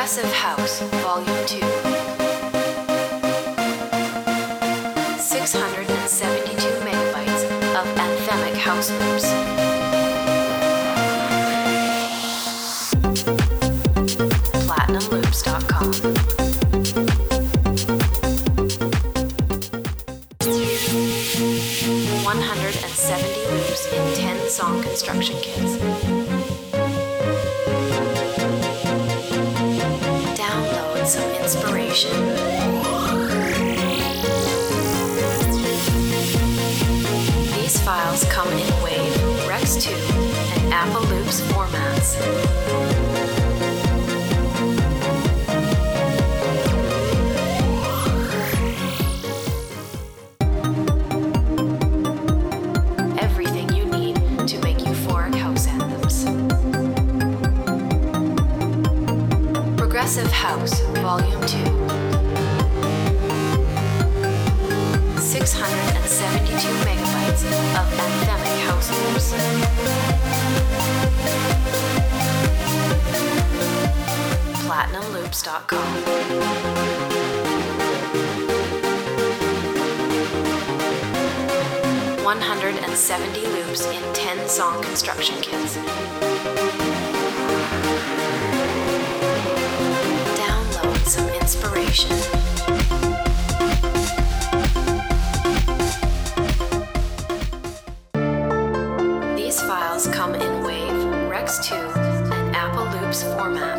Progressive House, Volume 2. 672 megabytes of anthemic house loops. PlatinumLoops.com. 170 loops in 10 song construction kits. Download some inspiration. These files come in WAV, Rex 2, and Apple Loops formats. Everything you need to make euphoric house anthems. Progressive House, Volume 2. 672 megabytes of anthemic house loops. PlatinumLoops.com. 170 loops in 10 song construction kits. Download some inspiration. These files come in WAV, Rex 2, and Apple Loops format.